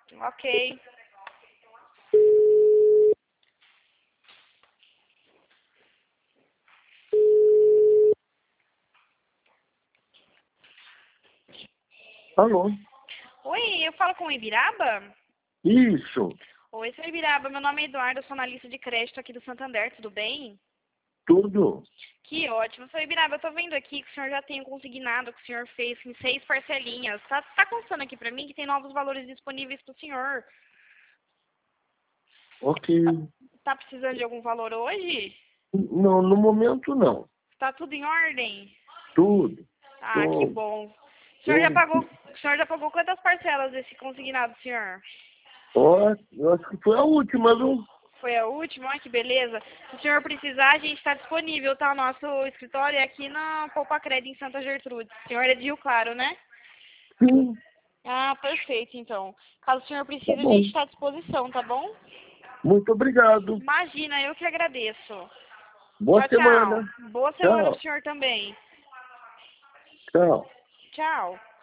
Ok. Alô? Oi, eu falo com o Ibiraba? Isso, Oi, seu Ibiraba, meu nome é Eduardo, eu sou analista de crédito aqui do Santander, tudo bem? tudo. Que ótimo. Seu Ibiraba, eu tô vendo aqui que o senhor já tem um consignado que o senhor fez em 6 parcelinhas. Tá constando aqui pra mim que tem novos valores disponíveis pro senhor. Ok. Tá precisando de algum valor hoje? Não, no momento não. Tá tudo em ordem? Tudo. Ah, que Tô, bom. tô, O senhor já pagou quantas parcelas desse consignado, senhor? ó, eu acho que foi a última, viu? Foi a última? Ai, que beleza. Se o senhor precisar, a gente está disponível, tá? O nosso escritório é aqui na Poupa Crédito, em Santa Gertrude. O senhor é de Rio Claro, né? Sim, Ah, perfeito, então. Caso o senhor tá precise, a gente bom. está à disposição, tá bom? Muito obrigado. Imagina, eu que agradeço. Boa Tchau, tchau. semana. Boa semana pro Tchau, senhor também. tchau. Tchau.